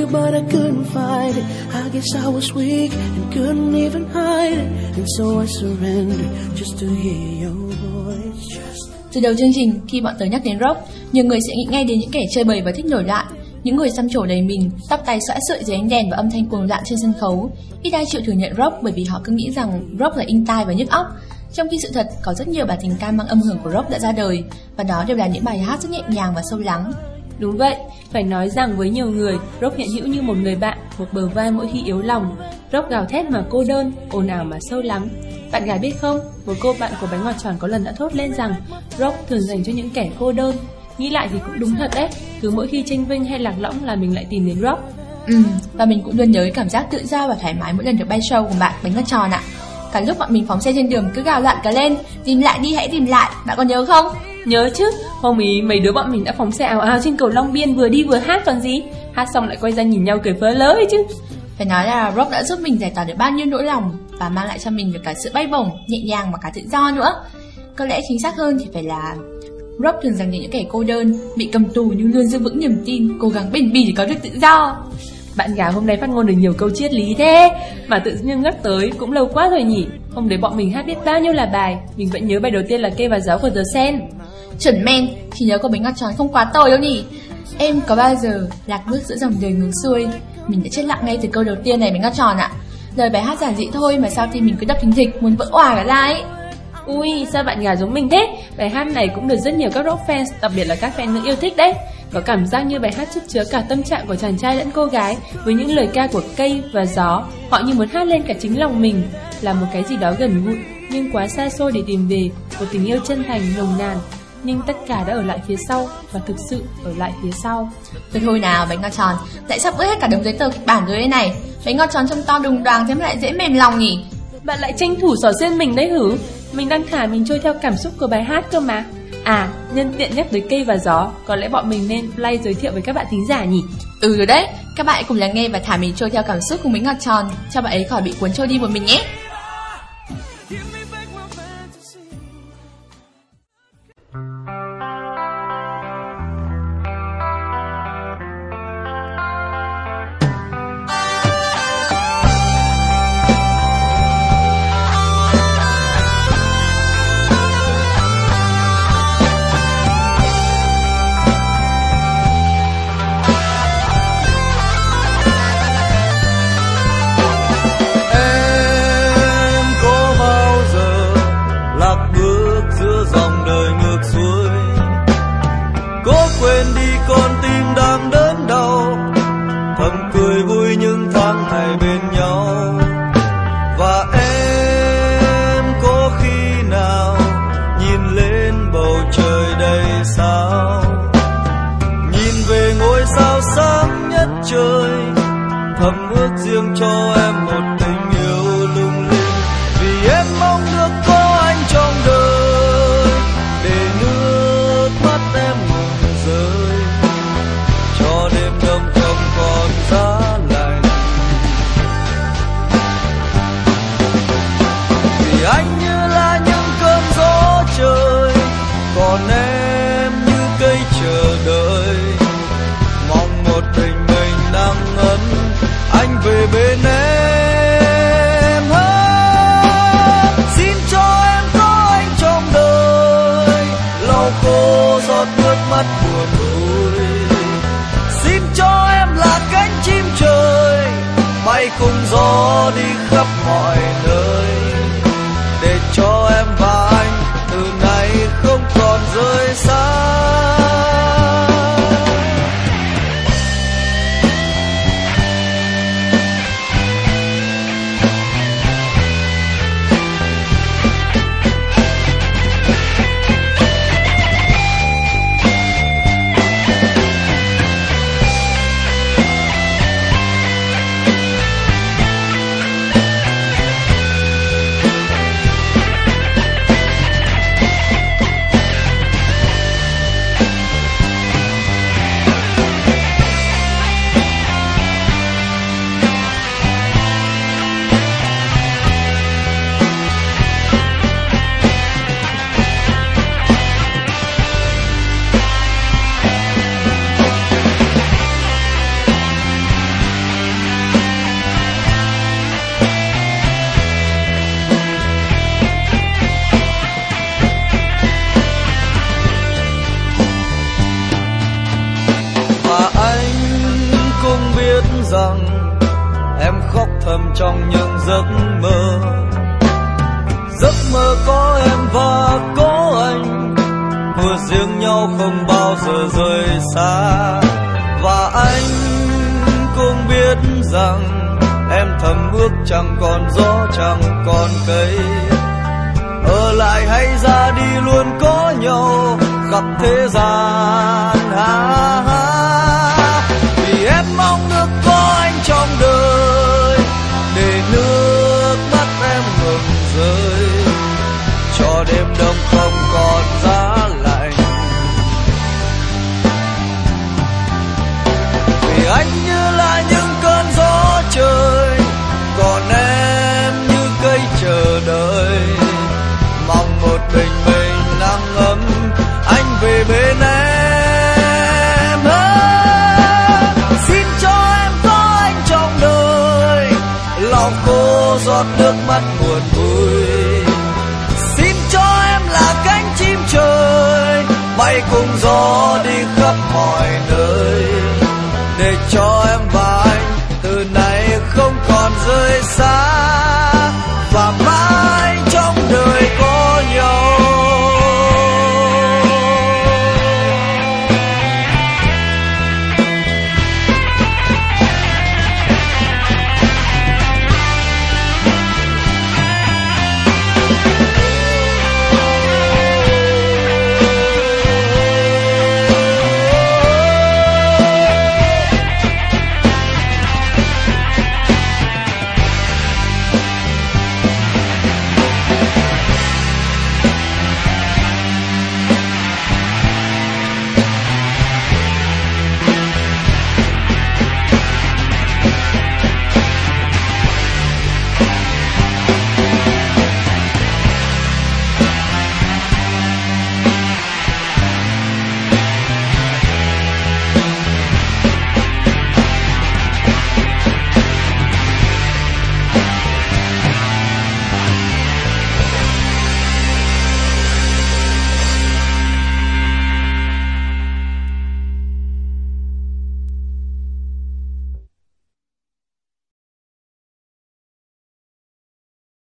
you, but I couldn't fight it. I guess I was weak and couldn't even hide it, and so I surrendered just to hear your voice. Từ đầu chương trình, khi bọn tớ nhắc đến rock, nhiều người sẽ nghĩ ngay đến những kẻ chơi bời và thích nổi loạn, những người xăm trổ đầy mình, tóc tai xõa sợi dưới ánh đèn và âm thanh cuồng loạn trên sân khấu. Ít ai chịu thừa nhận rock bởi vì họ cứ nghĩ rằng rock là inh tai và nhức óc. Trong khi sự thật, có rất nhiều bản tình ca mang âm hưởng của rock đã ra đời, và đó đều là những bài hát rất nhẹ nhàng và sâu lắng. Đúng vậy, phải nói rằng với nhiều người, rock hiện hữu như một người bạn, một bờ vai mỗi khi yếu lòng. Rock gào thét mà cô đơn, ồn ào mà sâu lắng. Bạn gái biết không, một cô bạn của Bánh Ngọt Tròn có lần đã thốt lên rằng rock thường dành cho những kẻ cô đơn. Nghĩ lại thì cũng đúng thật đấy, cứ mỗi khi chênh vênh hay lạc lõng là mình lại tìm đến rock. Và mình cũng luôn nhớ cảm giác tự do và thoải mái mỗi lần được bay show cùng bạn Bánh Ngọt Tròn ạ. Cả lúc bọn mình phóng xe trên đường cứ gào loạn cả lên, tìm lại đi hãy tìm lại, bạn còn nhớ không? Nhớ chứ, hôm ý mấy đứa bọn mình đã phóng xe ào ào trên cầu Long Biên, vừa đi vừa hát còn gì. Hát xong lại quay ra nhìn nhau cười phớ lớ ấy chứ. Phải nói là rock đã giúp mình giải tỏa được bao nhiêu nỗi lòng và mang lại cho mình được cả sự bay bổng, nhẹ nhàng và cả tự do nữa. Có lẽ chính xác hơn thì phải là rock thường dành cho những kẻ cô đơn, bị cầm tù nhưng luôn giữ vững niềm tin, cố gắng bền bỉ để có được tự do. Bạn gái hôm nay phát ngôn được nhiều câu triết lý thế, mà tự nhiên nhắc tới cũng lâu quá rồi nhỉ. Hôm đấy bọn mình hát biết bao nhiêu là bài, mình vẫn nhớ bài đầu tiên là Cây và Gió của The Sen. Chuẩn men, chỉ nhớ của Bánh Ngọt Tròn không quá tồi đâu nhỉ. Em có bao giờ lạc bước giữa dòng đời ngược xuôi? Mình đã chết lặng ngay từ câu đầu tiên này Bánh Ngọt Tròn ạ. Lời bài hát giản dị thôi mà sao thì mình cứ đập thình thịch muốn vỡ òa cả ra ấy. Ui, sao bạn gái giống mình thế? Bài hát này cũng được rất nhiều các rock fans, đặc biệt là các fan nữ yêu thích đấy. Có cảm giác như bài hát chất chứa cả tâm trạng của chàng trai lẫn cô gái, với những lời ca của cây và gió. Họ như muốn hát lên cả chính lòng mình, là một cái gì đó gần gũi nhưng quá xa xôi để tìm về, một tình yêu chân thành nồng nàn. Nhưng tất cả đã ở lại phía sau, và thực sự ở lại phía sau. Thôi nào Bánh Ngọt Tròn, tại sắp bớt hết cả đống giấy tờ kịch bản rồi đây này. Bánh Ngọt Tròn trông to đùng đoàng thế mà lại dễ mềm lòng nhỉ. Bạn lại tranh thủ xỏ xuyên mình đấy hử? Mình đang thả mình trôi theo cảm xúc của bài hát cơ mà. À, nhân tiện nhắc tới Cây và Gió, có lẽ bọn mình nên play giới thiệu với các bạn thính giả nhỉ? Rồi đấy, các bạn cùng lắng nghe và thả mình trôi theo cảm xúc cùng Bánh Ngọt Tròn, cho bạn ấy khỏi bị cuốn trôi đi một mình nhé. thầm ước riêng cho em một tình yêu lung linh, vì em mong được có anh trong đời để nước mắt em ngừng rơi, cho đêm đông không còn giá lạnh. Vì anh như là những cơn gió trời, còn em như cây chờ đợi, mong một mình nắng ấm anh về bên em. Xin cho em có anh trong đời, lau khô giọt nước mắt buồn vui. Xin cho em là cánh chim trời, bay cùng gió đi khắp mọi nơi, để cho em và anh từ nay không còn rời xa. rằng em khóc thầm trong những giấc mơ. Giấc mơ có em và có anh, vừa riêng nhau không bao giờ rời xa. Và anh cũng biết rằng em thầm ước chẳng còn gió chẳng còn cây, ở lại hay ra đi luôn có nhau khắp thế gian. Vì em mong được có anh trong đời, để nước mắt em ngừng rơi, cho đêm đông không còn giá lạnh. Vì anh như là những cơn gió trời, còn em như cây chờ đợi, mong một mình nắng ấm anh về bên em. Xin cho em có anh trong đời, lòng cô giọt nước mắt buồn vui. Xin cho em là cánh chim trời, bay cùng gió đi khắp mọi nơi, để cho em vào